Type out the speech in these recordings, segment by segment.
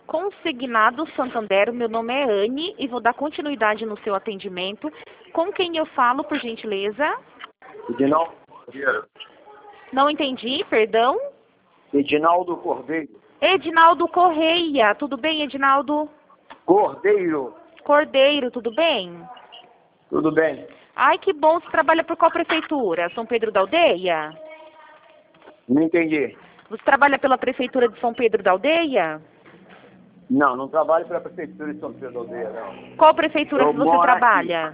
Consignado Santander, meu nome é Anne e vou dar continuidade no seu atendimento. Com quem eu falo, por gentileza? Edinaldo Cordeiro. Não entendi, perdão. Edinaldo Cordeiro. Edinaldo Correia, tudo bem, Edinaldo? Cordeiro. Cordeiro, tudo bem? Tudo bem? Ai, que bom, você trabalha por qual prefeitura? São Pedro da Aldeia? Não entendi. Você trabalha pela prefeitura de São Pedro da Aldeia? Não, não trabalho para a prefeitura de São Pedro da Aldeia, não. Qual prefeitura Eu que você moro trabalha?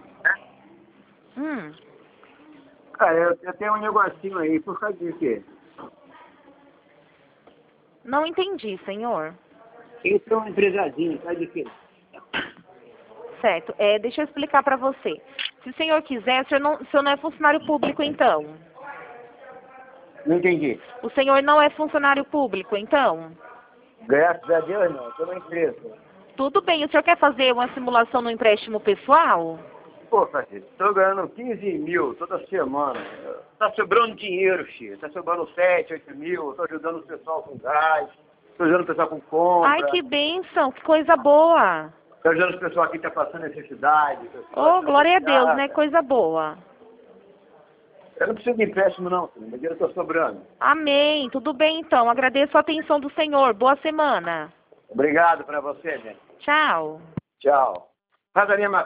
Cara, eu tenho um negocinho aí, por causa de quê? Não entendi, senhor. Eu sou um empresário, sabe de quê? Certo. Deixa eu explicar para você. Se o senhor quiser, o senhor não é funcionário público, então? Não entendi. O senhor não é funcionário público, então? Graças a Deus, não. Estou na empresa. Tudo bem. O senhor quer fazer uma simulação no empréstimo pessoal? Pô, Francisco, estou ganhando 15 mil toda semana. Tá sobrando dinheiro, filho. Tá sobrando 7, 8 mil. Estou ajudando o pessoal com gás. Estou ajudando o pessoal com compra. Ai, que bênção. Que coisa boa. Estou ajudando o pessoal aqui que está passando necessidade. Oh, glória a Deus, né? Coisa boa. Eu não preciso de empréstimo, não, filho. Meu dinheiro está sobrando. Amém. Tudo bem, então. Agradeço a atenção do senhor. Boa semana. Obrigado para você, gente. Tchau. Tchau. Faz a minha